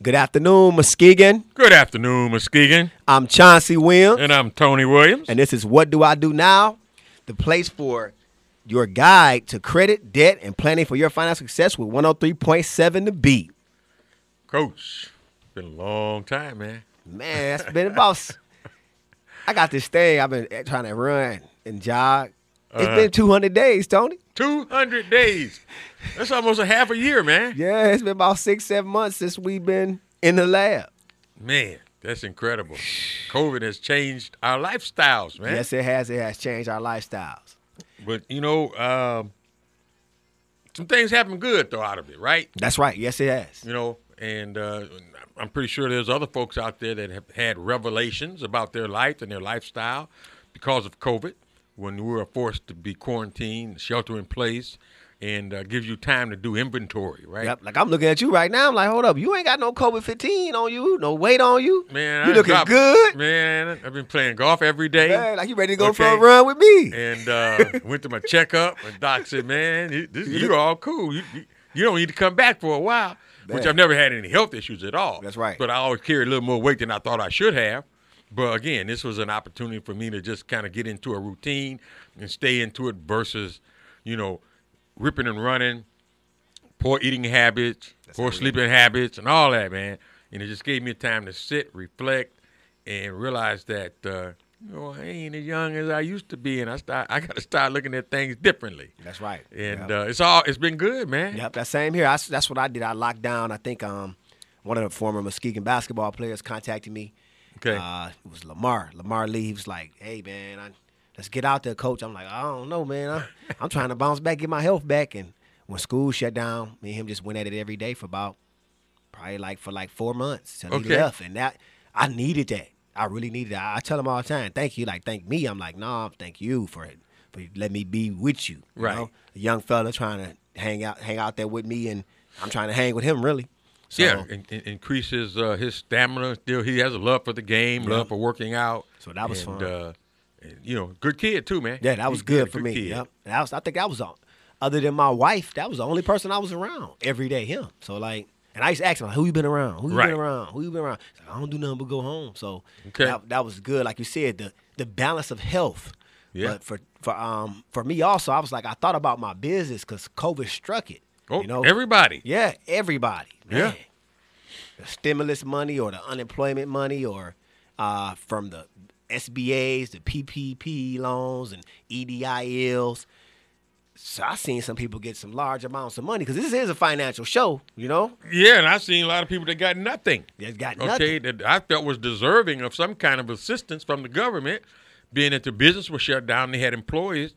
Good afternoon, Muskegon. Good afternoon, Muskegon. I'm Chauncey Williams. And I'm Tony Williams. And this is What Do I Do Now? The place for your guide to credit, debt, and planning for your financial success with 103.7 The Beat. Coach, been a long time, man. Man, it's been about... I got this thing I've been trying to run and jog. It's been 200 days, Tony. 200 days. That's almost a half a year, man. Yeah, it's been about 6-7 months since we've been in the lab. Man, that's incredible. COVID has changed our lifestyles, man. Yes, it has. It has changed our lifestyles. But, some things happen good, though, out of it, right? That's right. Yes, it has. And I'm pretty sure there's other folks out there that have had revelations about their life and their lifestyle because of COVID, when we were forced to be quarantined, shelter in place, and gives you time to do inventory, right? Yep. Like I'm looking at you right now. I'm like, hold up, you ain't got no COVID-15 on you, no weight on you. Man, you looking good. Man, I've been playing golf every day. Man, like you ready to go for a run with me. And went to my checkup, and doc said, man, you're all cool. You don't need to come back for a while, which I've never had any health issues at all. That's right. But I always carried a little more weight than I thought I should have. But, again, this was an opportunity for me to just kind of get into a routine and stay into it versus, ripping and running, poor eating habits, poor sleeping habits, and all that, man. And it just gave me time to sit, reflect, and realize that, I ain't as young as I used to be, and I got to start looking at things differently. That's right. And it's been good, man. Yep, that same here. That's what I did. I locked down. I think one of the former Muskegon basketball players contacted me. Okay. It was Lamar. Lamar Lee. He was like, hey, man, let's get out there, coach. I'm like, I don't know, man. I'm trying to bounce back, get my health back. And when school shut down, me and him just went at it every day for probably 4 months till he left. And that I needed that. I really needed that. I tell him all the time, thank you. Like, thank me. I'm like, no, thank you for letting me be with you. Right. Know? A young fella trying to hang out there with me, and I'm trying to hang with him, really. So, yeah, increases his stamina. Still, he has a love for the game, love for working out. So that was fun. Good kid too, man. Yeah, that was good for me. Yep. I think that was all. Other than my wife, that was the only person I was around every day. Him. So and I used to ask him, who you been around? Who you been around? Who you been around? He's like, I don't do nothing but go home. So that was good. Like you said, the balance of health. Yeah. But for me also, I was like, I thought about my business because COVID struck it. Oh, everybody. Yeah, everybody. Man. Yeah. The stimulus money or the unemployment money or from the SBAs, the PPP loans and EDILs. So I seen some people get some large amounts of money because this is a financial show, Yeah, and I've seen a lot of people that got nothing. That got nothing. That I felt was deserving of some kind of assistance from the government, being that the business was shut down, they had employees,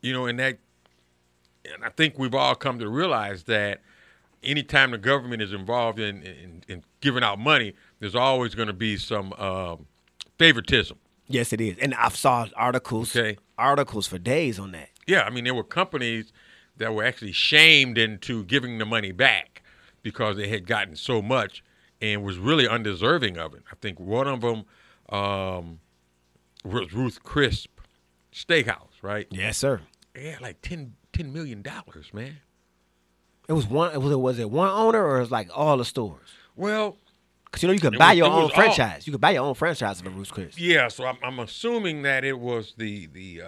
and I think we've all come to realize that anytime the government is involved in giving out money, there's always going to be some favoritism. Yes, it is. And I've saw articles for days on that. Yeah, I mean, there were companies that were actually shamed into giving the money back because they had gotten so much and was really undeserving of it. I think one of them was Ruth Chris Steakhouse, right? Yes, sir. Yeah, like $10 million, man. It was was it one owner or it was like all the stores? Well, because you can buy your own franchise. You can buy your own franchise of a Ruth's Chris. Yeah, so I'm assuming that it was the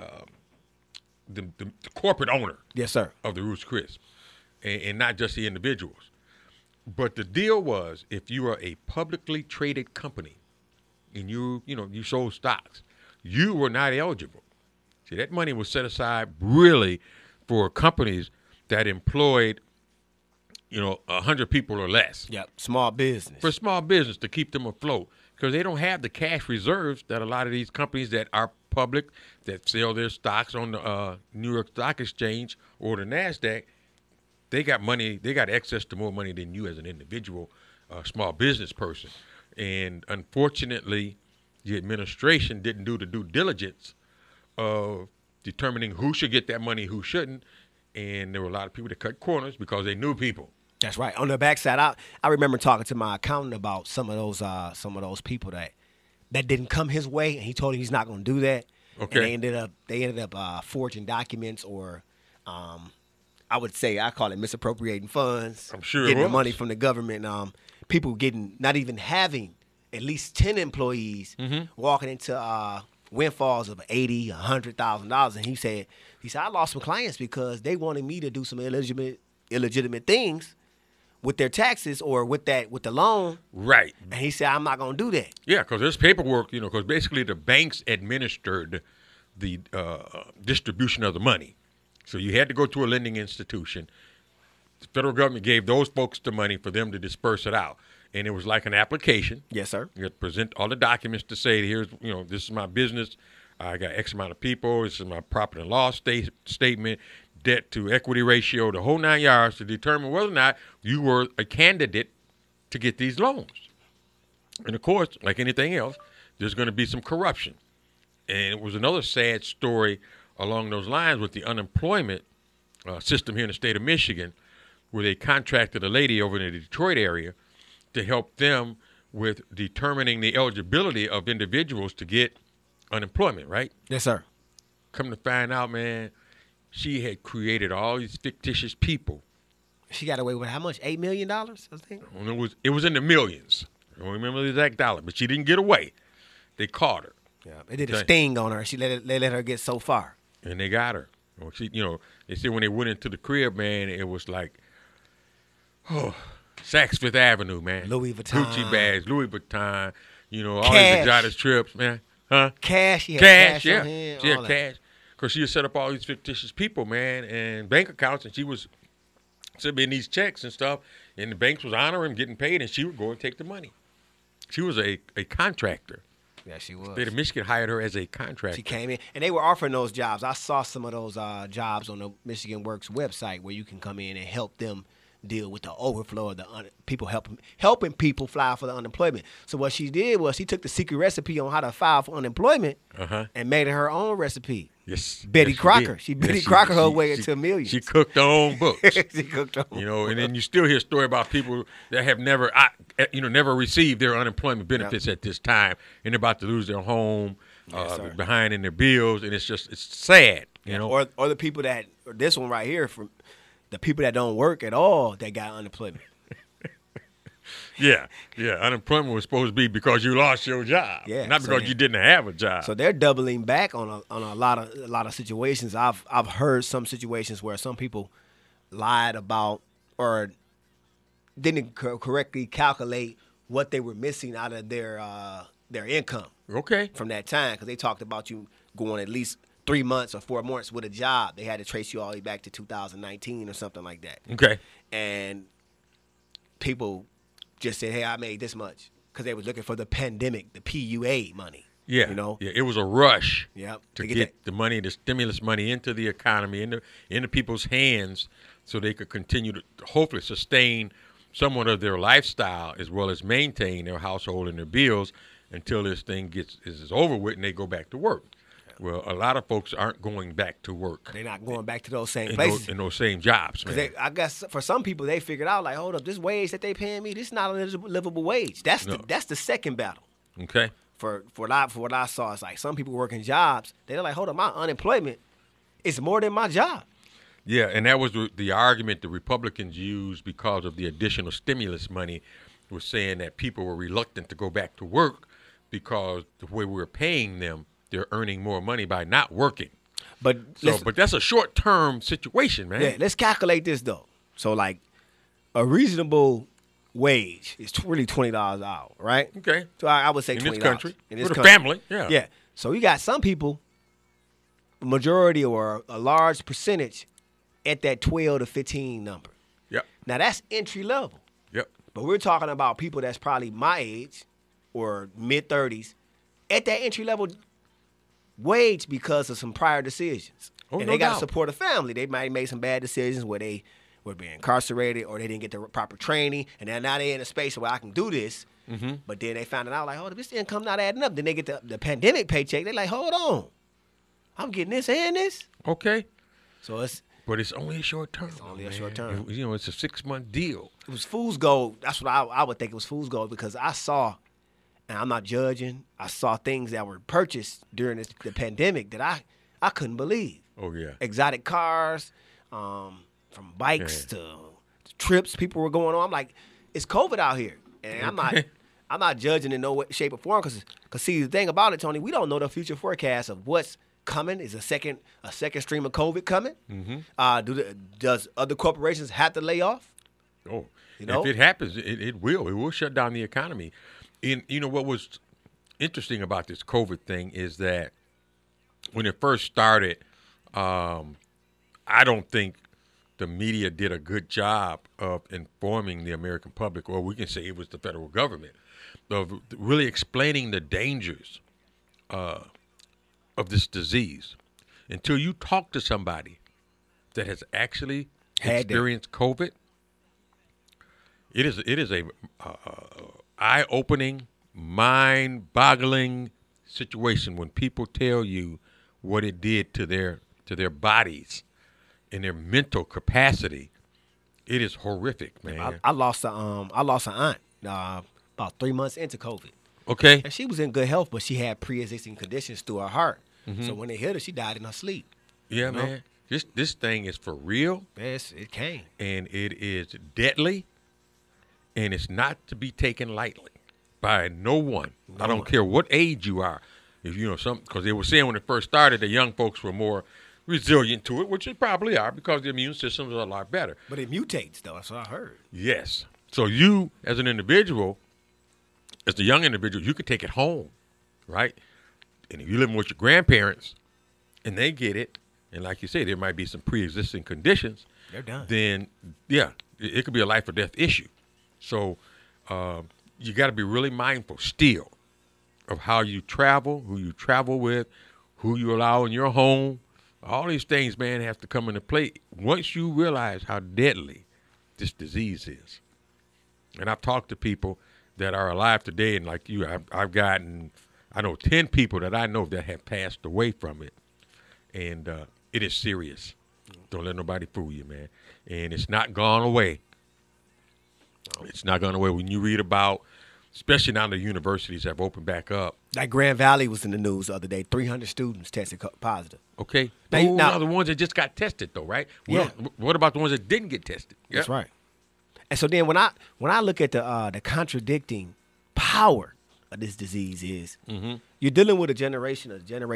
corporate owner. Yes, sir. Of the Ruth's Chris, and not just the individuals. But the deal was, if you are a publicly traded company, and you sold stocks, you were not eligible. See, that money was set aside really for companies that employed 100 people or less. Yep, small business. For small business to keep them afloat because they don't have the cash reserves that a lot of these companies that are public, that sell their stocks on the New York Stock Exchange or the NASDAQ, they got money, they got access to more money than you as an individual small business person. And unfortunately, the administration didn't do the due diligence of determining who should get that money, who shouldn't. And there were a lot of people that cut corners because they knew people. That's right. On the backside, I remember talking to my accountant about some of those people that didn't come his way, and he told him he's not going to do that. Okay. And they ended up forging documents, or I would say I call it misappropriating funds. I'm sure getting the money from the government. people getting not even having at least 10 employees walking into windfalls of $80,000, $100,000. And he said, I lost some clients because they wanted me to do some illegitimate things with their taxes or with the loan. Right. And he said, I'm not going to do that. Yeah, because there's paperwork, because basically the banks administered the distribution of the money. So you had to go to a lending institution. The federal government gave those folks the money for them to disperse it out. And it was like an application. Yes, sir. You had to present all the documents to say, here's, this is my business. I got X amount of people. This is my profit and loss statement, debt to equity ratio, the whole 9 yards to determine whether or not you were a candidate to get these loans. And, of course, like anything else, there's going to be some corruption. And it was another sad story along those lines with the unemployment system here in the state of Michigan, where they contracted a lady over in the Detroit area to help them with determining the eligibility of individuals to get unemployment, right? Yes, sir. Come to find out, man, she had created all these fictitious people. She got away with how much? $8 million, I think? And it was in the millions. I don't remember the exact dollar, but she didn't get away. They caught her. Yeah, they did a sting on her. They let her get so far. And they got her. She, they said when they went into the crib, man, it was like, Saks Fifth Avenue, man. Louis Vuitton. Gucci bags, Louis Vuitton, all these exotic trips, man. Huh? Cash, yeah. Cash, yeah. On hand, She had all cash. Because she had set up all these fictitious people, man, and bank accounts, and she was submitting these checks and stuff, and the banks was honoring getting paid, and she would go and take the money. She was a contractor. Yeah, she was. The state of Michigan hired her as a contractor. She came in, and they were offering those jobs. I saw some of those jobs on the Michigan Works website where you can come in and help them deal with the overflow of the people helping people file for the unemployment. So what she did was she took the secret recipe on how to file for unemployment and made it her own recipe. Yes, Betty Crocker. She Betty Crocker her way into millions. She cooked her own books. She cooked her own and then you still hear a story about people that have never received their unemployment benefits at this time, and they're about to lose their home, behind in their bills, and it's sad, Or the people that, or this one right here, from the people that don't work at all that got unemployment. Yeah. Unemployment was supposed to be because you lost your job, not because you didn't have a job. So they're doubling back on a lot of situations. I've heard some situations where some people lied about or didn't correctly calculate what they were missing out of their income. Okay. From that time, because they talked about you going at least 3 months or 4 months with a job. They had to trace you all the way back to 2019 or something like that. Okay. And people just said, hey, I made this much because they was looking for the pandemic, the PUA money. Yeah. Yeah, it was a rush to get the money, the stimulus money into the economy, into people's hands so they could continue to hopefully sustain somewhat of their lifestyle as well as maintain their household and their bills until this thing is over with and they go back to work. Well, a lot of folks aren't going back to work. They're not going back to those same places. In those same jobs, man. I guess for some people, they figured out, like, hold up, this wage that they paying me, this is not a livable wage. That's the second battle. Okay. For what I saw, it's like some people working jobs, they're like, hold up, my unemployment is more than my job. Yeah, and that was the argument the Republicans used because of the additional stimulus money, was saying that people were reluctant to go back to work because the way we were paying them, they're earning more money by not working. But that's a short-term situation, man. Yeah, let's calculate this, though. So, like, a reasonable wage is really $20 an hour, right? Okay. So I would say $20. In this country. In this country. For the family, yeah. Yeah. So you got some people, majority or a large percentage, at that 12 to 15 number. Yep. Now, that's entry level. Yep. But we're talking about people that's probably my age or mid-30s at that entry level wage because of some prior decisions. And they got to support a family. They might have made some bad decisions where they were being incarcerated or they didn't get the proper training, and then now they're in a space where I can do this. Mm-hmm. But then they found it out, like, oh, this income not adding up. Then they get the pandemic paycheck. They're like, hold on. I'm getting this and this. Okay. But it's only a short term. It's only a short term. It's a 6-month deal. It was fool's gold. That's what I would think it was fool's gold because I saw, and I'm not judging, I saw things that were purchased during the pandemic that I couldn't believe. Oh, yeah. Exotic cars, from bikes to trips people were going on. I'm like, it's COVID out here. And I'm not judging in no way, shape or form because see the thing about it, Tony, we don't know the future forecast of what's coming. Is a second stream of COVID coming? Mm-hmm. Does other corporations have to lay off? Oh, if it happens, it will. It will shut down the economy. And you know what was interesting about this COVID thing is that when it first started, I don't think the media did a good job of informing the American public, or we can say it was the federal government, of really explaining the dangers of this disease. Until you talk to somebody that has actually experienced COVID, it is a eye-opening, mind-boggling situation when people tell you what it did to their bodies and their mental capacity. It is horrific, man. I lost an aunt about 3 months into COVID. Okay. And she was in good health, but she had pre-existing conditions through her heart. Mm-hmm. So when they hit her, she died in her sleep. Yeah, man. This thing is for real. Yes, it came. And it is deadly, and it's not to be taken lightly by no one. I don't care what age you are. If you know something, because they were saying when it first started, the young folks were more resilient to it, which they probably are because the immune systems are a lot better. But it mutates, though. That's what I heard. Yes. So you, as an individual, as a young individual, you could take it home, right? And if you're living with your grandparents and they get it, and like you say, there might be some pre-existing conditions, they're done. Then, yeah, it could be a life or death issue. So you got to be really mindful still of how you travel, who you travel with, who you allow in your home. All these things, man, have to come into play once you realize how deadly this disease is. And I've talked to people that are alive today, and like you, I've gotten, I know 10 people that I know that have passed away from it. And it is serious. Don't let nobody fool you, man. And it's not gone away. It's not gone away. When you read about, especially now the universities have opened back up. Like Grand Valley was in the news the other day. 300 students tested positive. Okay. Those are the ones that just got tested, though, right? Yeah. What about the ones that didn't get tested? Yeah. That's right. And so then when I look at the contradicting power of this disease is you're dealing with a generation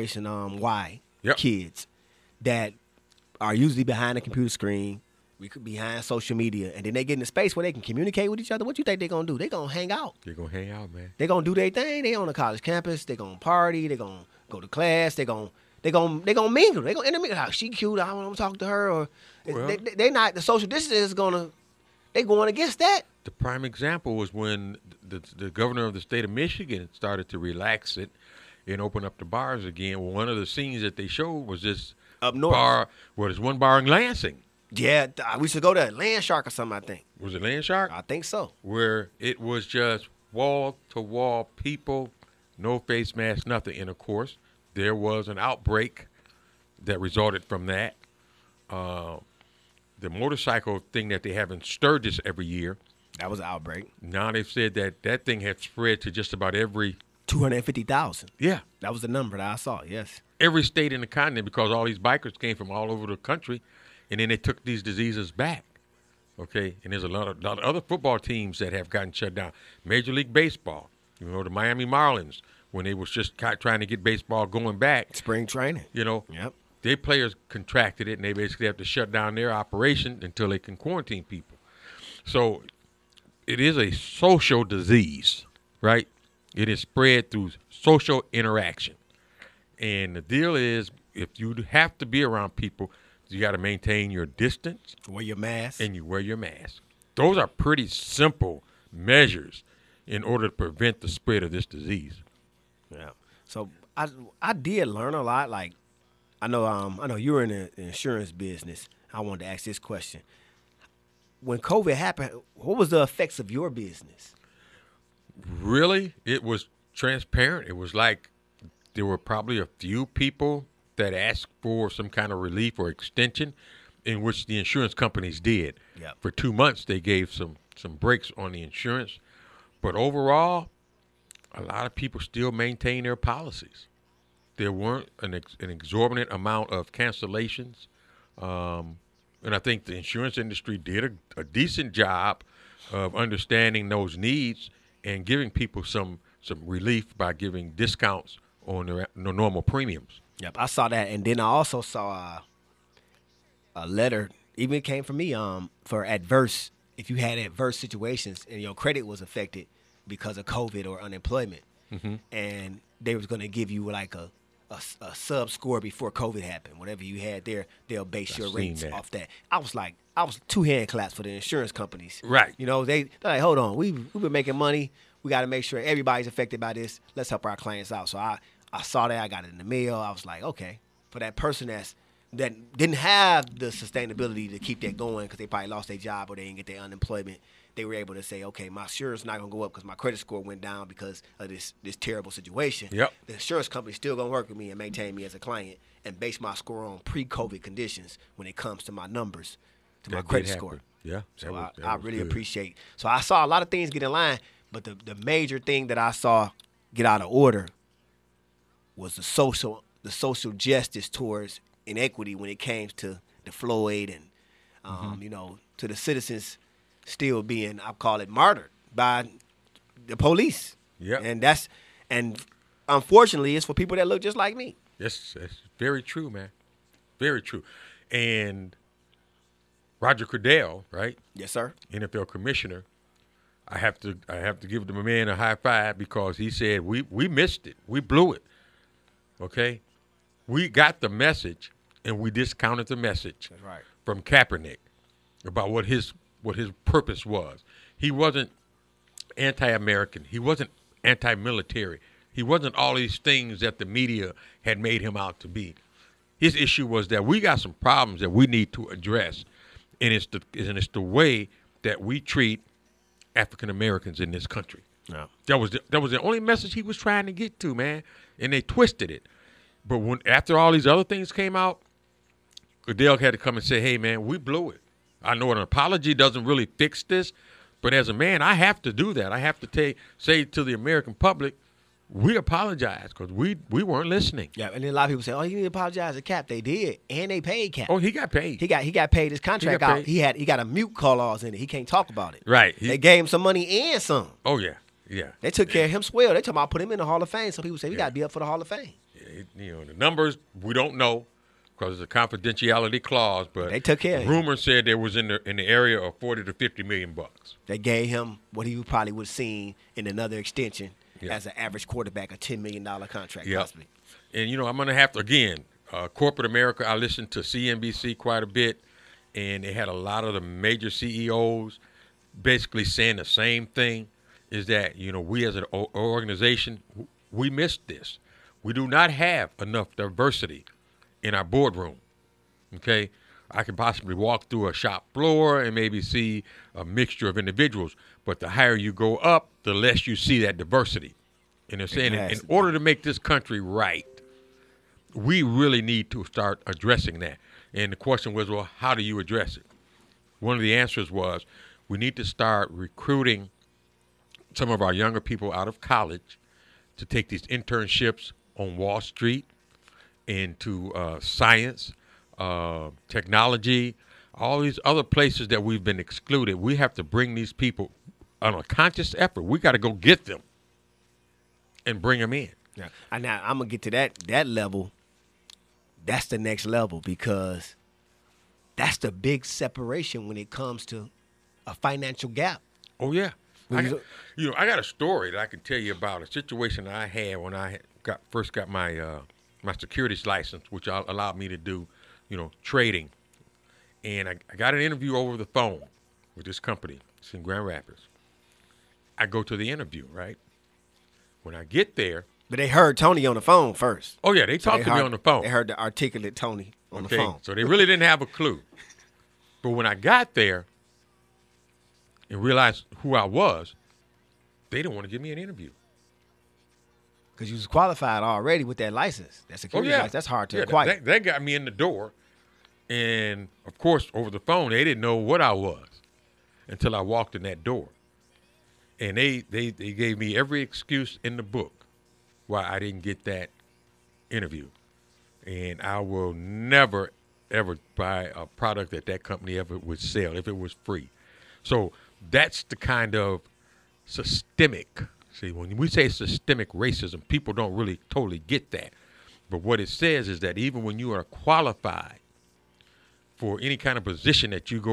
Y kids that are usually behind a computer screen, behind social media, and then they get in a space where they can communicate with each other. What you think they're going to do? They're going to hang out. They're going to hang out, man. They're going to do their thing. They on a college campus. They're going to party. They're going to go to class. They're going to mingle. They're going to intermingle. Like, she cute. I want to talk to her. Or they not, the social distance is going to, they going against that. The prime example was when the governor of the state of Michigan started to relax it and open up the bars again. One of the scenes that they showed was this up north bar. Well, there's one bar in Lansing. Yeah, we should go to Land Shark or something, I think. Was it Land Shark? I think so. Where it was just wall-to-wall people, no face mask, nothing. And, of course, there was an outbreak that resulted from that. The motorcycle thing that they have in Sturgis every year. That was an outbreak. Now they've said that thing had spread to just about every 250,000. Yeah. That was the number that I saw, yes. Every state in the continent, because all these bikers came from all over the country, and then they took these diseases back. Okay? And there's a lot of other football teams that have gotten shut down. Major League Baseball, the Miami Marlins, when they was just trying to get baseball going back. Spring training. Yep. Their players contracted it, and they basically have to shut down their operation until they can quarantine people. So it is a social disease, right? It is spread through social interaction. And the deal is, if you have to be around people, you got to maintain your distance. Wear your mask. And you wear your mask. Those are pretty simple measures in order to prevent the spread of this disease. Yeah. So I did learn a lot. Like, I know you were in the insurance business. I wanted to ask this question. When COVID happened, what was the effects of your business? Really, it was transparent. It was like there were probably a few people that asked for some kind of relief or extension, in which the insurance companies did. Yep. For 2 months, they gave some breaks on the insurance. But overall, a lot of people still maintain their policies. There weren't an exorbitant amount of cancellations. And I think the insurance industry did a decent job of understanding those needs and giving people some relief by giving discounts on their normal premiums. Yep, I saw that, and then I also saw a letter, even came from me, for adverse. If you had adverse situations and your credit was affected because of COVID or unemployment, and they was going to give you like a sub score before COVID happened. Whatever you had there, they'll base your rates off that. I was two hand claps for the insurance companies. Right. You know, they're like, hold on, we've been making money. We got to make sure everybody's affected by this. Let's help our clients out. So I saw that. I got it in the mail. I was like, okay. For that person that didn't have the sustainability to keep that going because they probably lost their job or they didn't get their unemployment, they were able to say, okay, my insurance not going to go up because my credit score went down because of this terrible situation. Yep. The insurance company's still going to work with me and maintain me as a client and base my score on pre-COVID conditions when it comes to my numbers, to my credit score. Yeah. So I really appreciate. So I saw a lot of things get in line, but the major thing that I saw get out of order was the social justice towards inequity when it came to the Floyd and you know, to the citizens still being, I call it, martyred by the police. Yeah. And unfortunately it's for people that look just like me. Yes, that's very true, man. Very true. And Roger Goodell, right? Yes, sir. NFL commissioner, I have to give the man a high five because he said we missed it. We blew it. Okay? We got the message and we discounted the message. That's right. From Kaepernick about what his purpose was. He wasn't anti-American. He wasn't anti-military. He wasn't all these things that the media had made him out to be. His issue was that we got some problems that we need to address, and it's the way that we treat African Americans in this country. Yeah. That was the only message he was trying to get to, man, and they twisted it. But after all these other things came out, Goodell had to come and say, hey, man, we blew it. I know an apology doesn't really fix this, but as a man, I have to do that. I have to say to the American public, we apologize because we weren't listening. Yeah, and then a lot of people say, oh, you need to apologize to Cap. They did, and they paid Cap. Oh, he got paid. He got paid his contract out. Paid. He got a mute clause in it. He can't talk about it. Right. They gave him some money and some. Oh, yeah. Yeah. They took care of him swell. They talking about put him in the Hall of Fame. So people say, we got to be up for the Hall of Fame. You know, the numbers, we don't know because it's a confidentiality clause, but they took care of him. Rumors said there was in the area of $40 to $50 million. They gave him what he probably would have seen in another extension as an average quarterback, a $10 million contract possibly. And, you know, I'm going to have to, again, corporate America, I listened to CNBC quite a bit, and they had a lot of the major CEOs basically saying the same thing, is that, you know, we as an organization, we missed this. We do not have enough diversity in our boardroom, okay? I can possibly walk through a shop floor and maybe see a mixture of individuals, but the higher you go up, the less you see that diversity. And they're saying in order to make this country right, we really need to start addressing that. And the question was, well, how do you address it? One of the answers was we need to start recruiting some of our younger people out of college to take these internships on Wall Street into science, technology, all these other places that we've been excluded. We have to bring these people on a conscious effort. We got to go get them and bring them in. Yeah. And now I'm going to get to that level. That's the next level because that's the big separation when it comes to a financial gap. Oh, yeah. I got a story that I can tell you about a situation that I had when I first got my my securities license, which allowed me to do, you know, trading. And I got an interview over the phone with this company. It's in Grand Rapids. I go to the interview, right? When I get there. But they heard Tony on the phone first. Oh, yeah, they talked to me on the phone. They heard the articulate Tony on the phone. So they really didn't have a clue. But when I got there and realized who I was, they didn't want to give me an interview. Because you was qualified already with that license. That security license, that's hard to acquire. That got me in the door. And, of course, over the phone, they didn't know what I was until I walked in that door. And they gave me every excuse in the book why I didn't get that interview. And I will never, ever buy a product that company ever would sell if it was free. So that's the kind of systemic. See, when we say systemic racism, people don't really totally get that. But what it says is that even when you are qualified for any kind of position that you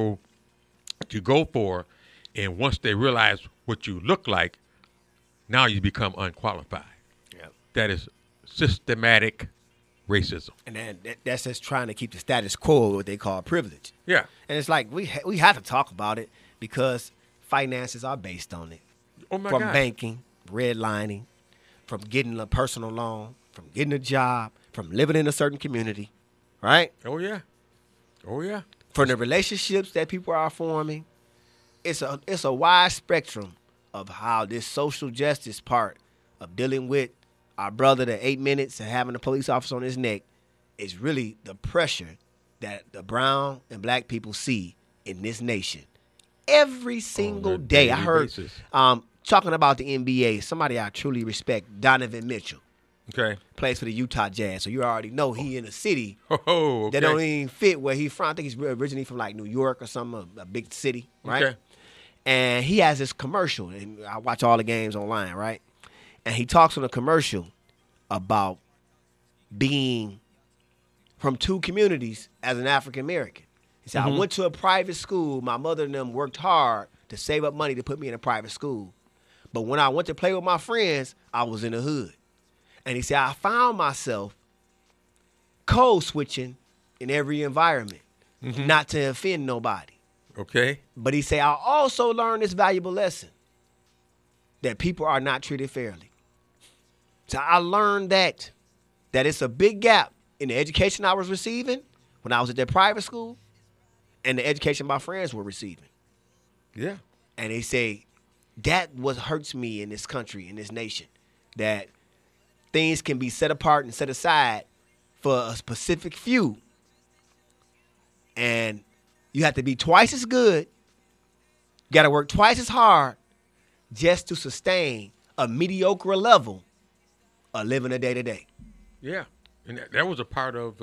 go for, and once they realize what you look like, now you become unqualified. Yeah. That is systematic racism. And then that's just trying to keep the status quo, what they call privilege. Yeah. And it's like we have to talk about it because finances are based on it. Oh my From God. banking, redlining, from getting a personal loan, from getting a job, from living in a certain community, right? Oh yeah. Oh yeah. From the relationships that people are forming. It's a wide spectrum of how this social justice part of dealing with our brother, the 8 minutes and having a police officer on his neck, is really the pressure that the brown and black people see in this nation every single day. I heard talking about the NBA, somebody I truly respect, Donovan Mitchell, Okay. plays for the Utah Jazz. So you already know he in a city Oh, okay. that don't even fit where he's from. I think he's originally from like New York or something, a big city, right? Okay. And he has this commercial, and I watch all the games online, right? And he talks on a commercial about being from two communities as an African American. He said, I went to a private school. My mother and them worked hard to save up money to put me in a private school. But when I went to play with my friends, I was in the hood. And he said, I found myself code switching in every environment, not to offend nobody. Okay. But he said, I also learned this valuable lesson, that people are not treated fairly. So I learned that it's a big gap in the education I was receiving when I was at that private school and the education my friends were receiving. Yeah. And they say, that what hurts me in this country, in this nation, that things can be set apart and set aside for a specific few. And you have to be twice as good. You got to work twice as hard just to sustain a mediocre level of living a day-to-day. Yeah. And that was a part of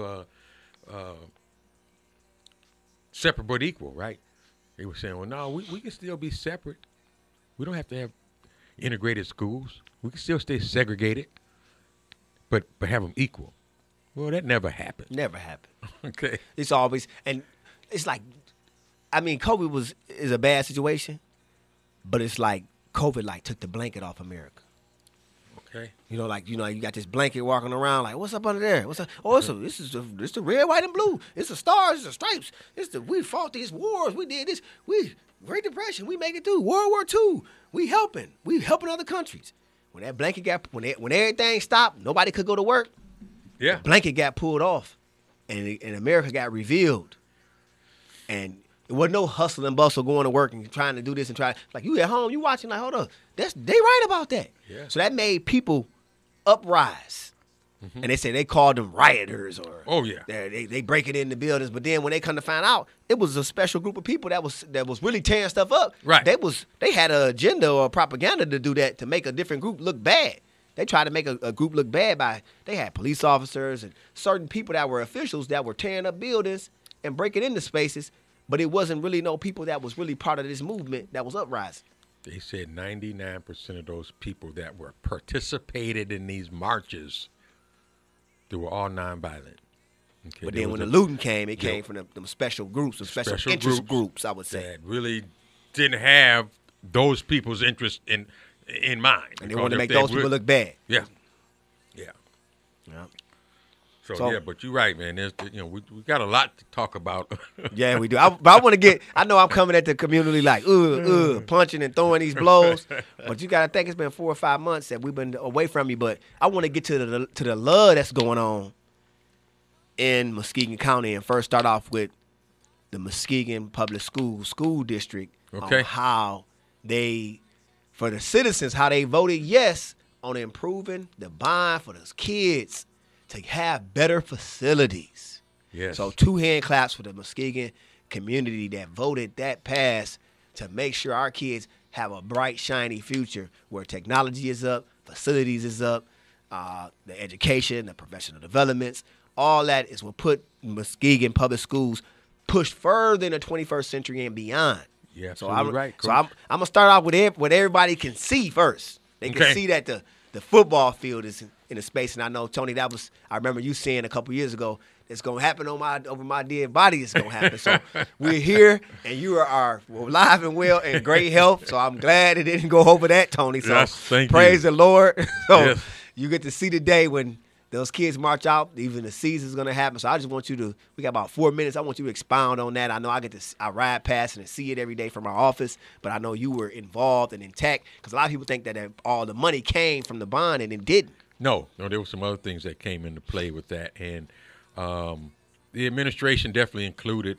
separate but equal, right? They were saying, well, no, we can still be separate. We don't have to have integrated schools. We can still stay segregated, but have them equal. Well, that never happened. Never happened. Okay. It's always, and it's like, I mean, COVID is a bad situation, but it's like COVID like took the blanket off America. Okay. You know, you got this blanket walking around, like, what's up under there? What's up? Oh, this is the red, white, and blue. It's the stars, it's the stripes. We fought these wars. We did this. Great Depression. We make it through World War II. We helping other countries. When that blanket when everything stopped, nobody could go to work. Yeah. The blanket got pulled off, and America got revealed. And it wasn't no hustle and bustle going to work and trying to do this and try. Like, you at home, you watching, like, hold up. They right about that. Yeah. So that made people uprise. And they say they called them rioters or Oh, yeah. they breaking in the buildings. But then when they come to find out, it was a special group of people that was really tearing stuff up. Right. They had an agenda or propaganda to do that, to make a different group look bad. They tried to make a group look bad they had police officers and certain people that were officials that were tearing up buildings and breaking into spaces, but it wasn't really no people that was really part of this movement that was uprising. They said 99% of those people that were participated in these marches, they were all nonviolent. Okay, But then when the looting came, it came from them special groups, the special interest groups, I would say. that really didn't have those people's interest in mind. And they wanted to make those people look bad. Yeah. Yeah. Yeah. So, yeah, but you're right, man. There's, we got a lot to talk about. Yeah, we do. But I want to I know I'm coming at the community like, punching and throwing these blows. But you got to think it's been 4 or 5 months that we've been away from you. But I want to get to the love that's going on in Muskegon County and first start off with the Muskegon Public School District. Okay. On how for the citizens, how they voted yes on improving the bond for those kids to have better facilities. Yes. So 2 hand claps for the Muskegon community that voted that pass to make sure our kids have a bright, shiny future where technology is up, facilities is up, the education, the professional developments, all that is what put Muskegon Public Schools pushed further in the 21st century and beyond. Yeah, So absolutely right, So Coach. I'm gonna start off with what everybody can see first. They can Okay. see that the football field is in a space, and I know Tony, I remember you saying a couple years ago, it's gonna happen over my dead body. It's gonna happen. So we're here, and you are alive and well and great health. So I'm glad it didn't go over that, Tony. So Yes, thank praise you. the Lord. So Yes. you get to see the day when those kids march out. Even the season's gonna happen. So I just want you to. We got about 4 minutes. I want you to expound on that. I know I ride past and see it every day from our office, but I know you were involved and intact because a lot of people think that all the money came from the bond and it didn't. No, there were some other things that came into play with that, and the administration definitely included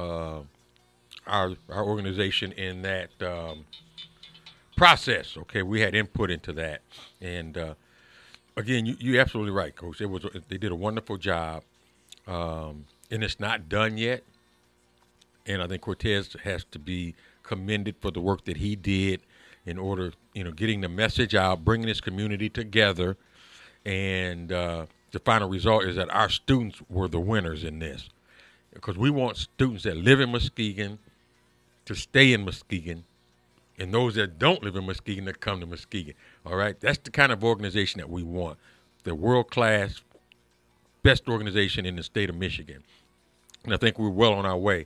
our organization in that process. Okay, we had input into that, and again, you're absolutely right, Coach. They did a wonderful job, and it's not done yet. And I think Cortez has to be commended for the work that he did in order, getting the message out, bringing his community together. And the final result is that our students were the winners in this, because we want students that live in Muskegon to stay in Muskegon, and those that don't live in Muskegon to come to Muskegon. All right, that's the kind of organization that we want, the world-class, best organization in the state of Michigan. And I think we're well on our way.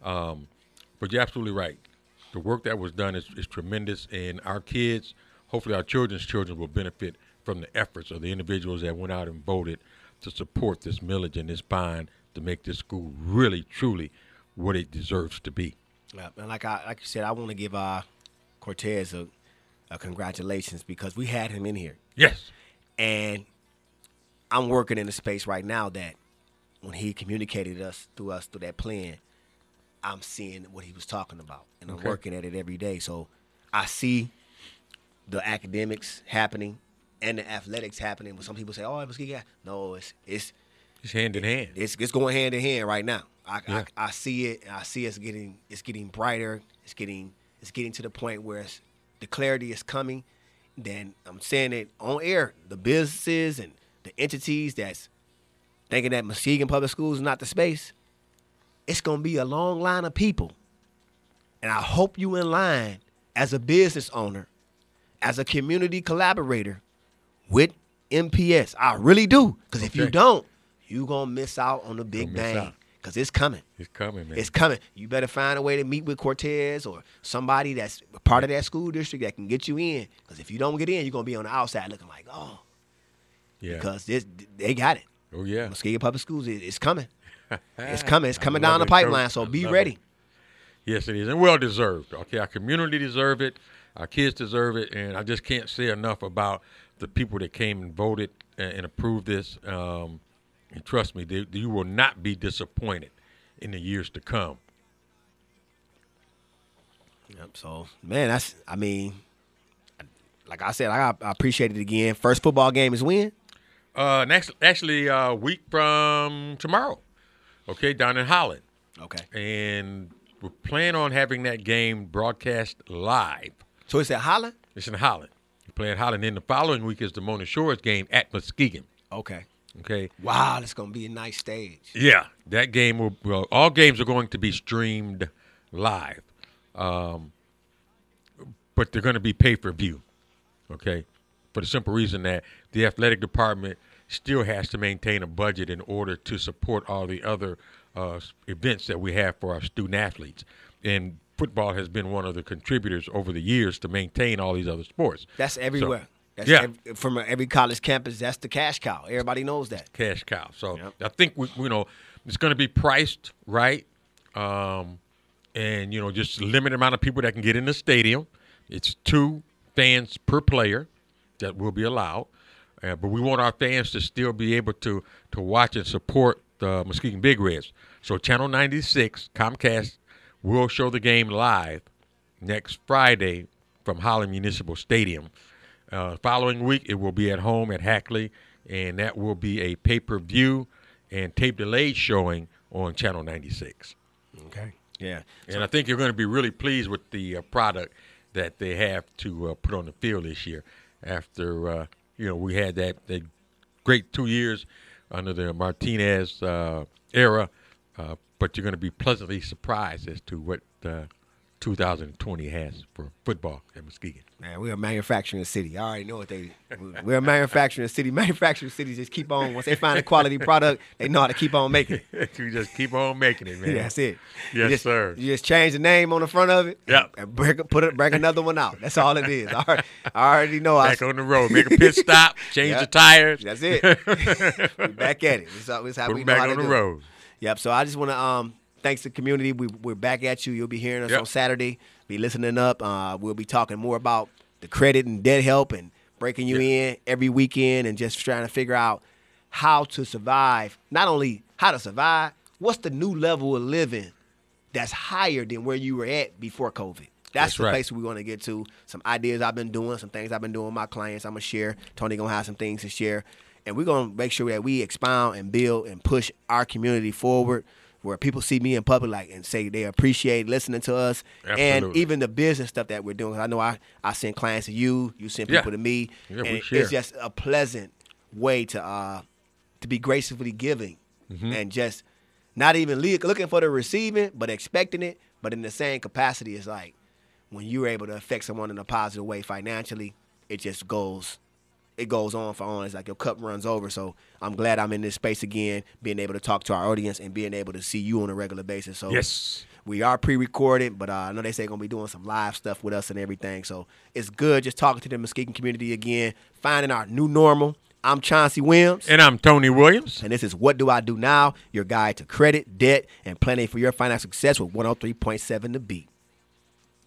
But you're absolutely right. The work that was done is tremendous, and our kids, hopefully our children's children, will benefit from the efforts of the individuals that went out and voted to support this millage and this bond to make this school really, truly what it deserves to be. Yeah, and like you said, I want to give Cortez a congratulations because we had him in here. Yes. And I'm working in a space right now that when he communicated through that plan, I'm seeing what he was talking about, and I'm working at it every day. So I see the academics happening and the athletics happening. But some people say, "Oh, it was good." No, it's hand in hand. It's going hand in hand right now. I see it. I see it's getting brighter. It's getting to the point where the clarity is coming. Then I'm saying it on air. The businesses and the entities that's thinking that Muskegon Public Schools is not the space, it's going to be a long line of people. And I hope you in line as a business owner, as a community collaborator with MPS. I really do. Because if you don't, you're going to miss out on the big bang. Because it's coming. It's coming, man. It's coming. You better find a way to meet with Cortez or somebody that's part of that school district that can get you in. Because if you don't get in, you're going to be on the outside looking like, oh. Yeah. Because they got it. Oh, yeah. Muskegon Public Schools, it's coming. It's coming. It's coming down the pipeline, so be ready. Yes, it is, and well deserved. Okay, our community deserve it, our kids deserve it, and I just can't say enough about the people that came and voted and approved this. And trust me, you will not be disappointed in the years to come. Yep. So, man, like I said, I appreciate it again. First football game is when? Actually, a week from tomorrow. Okay, down in Holland. Okay. And we're planning on having that game broadcast live. So it's at Holland? It's in Holland. We play at Holland. Then the following week is the Mona Shores game at Muskegon. Okay. Okay. Wow, that's going to be a nice stage. Yeah, that game all games are going to be streamed live. But they're going to be pay-per-view. Okay. For the simple reason that the athletic department still has to maintain a budget in order to support all the other events that we have for our student athletes. And football has been one of the contributors over the years to maintain all these other sports. That's everywhere. So, From every college campus, that's the cash cow. Everybody knows that. Cash cow. So I think, it's going to be priced right. And, just a limited amount of people that can get in the stadium. It's 2 fans per player that will be allowed. But we want our fans to still be able to watch and support the Muskegon Big Reds. So Channel 96, Comcast, will show the game live next Friday from Holland Municipal Stadium. Following week, it will be at home at Hackley, and that will be a pay-per-view and tape-delayed showing on Channel 96. Okay. Yeah. And I think you're going to be really pleased with the product that they have to put on the field this year after we had that great 2 years under the Martinez era, but you're going to be pleasantly surprised as to what 2020 has for football at Muskegon. Man, we're a manufacturing city. I already know what we're a manufacturing city. Manufacturing cities just keep on. Once they find a quality product, they know how to keep on making it. You just keep on making it, man. That's it. Yes, sir. You just change the name on the front of it. Yep. And bring another one out. That's all it is. I already know. Back on the road. Make a pit stop. Change the tires. That's it. We back at it. It's how Put we them know back how on to the do it. road. Yep. So I just want to thanks to the community. We're back at you. You'll be hearing us on Saturday. Be listening up. We'll be talking more about the credit and debt help and breaking you in every weekend and just trying to figure out how to survive. Not only how to survive, what's the new level of living that's higher than where you were at before COVID. That's the place we want to get to. Some ideas I've been doing, some things I've been doing with my clients. I'm going to share. Tony going to have some things to share. And we're going to make sure that we expound and build and push our community forward where people see me in public and say they appreciate listening to us. Absolutely. And even the business stuff that we're doing. I know I send clients to you. You send people to me. Yeah, and we share. it's just a pleasant way to be gracefully giving and just not even looking for the receiving, but expecting it. But in the same capacity, it's like when you're able to affect someone in a positive way financially, it just goes on for on. It's like your cup runs over. So I'm glad I'm in this space again, being able to talk to our audience and being able to see you on a regular basis. So we are pre-recorded, but I know they say going to be doing some live stuff with us and everything. So it's good just talking to the Muskegon community again, finding our new normal. I'm Chauncey Williams. And I'm Tony Williams. And this is What Do I Do Now, your guide to credit, debt, and planning for your financial success with 103.7 The Beat.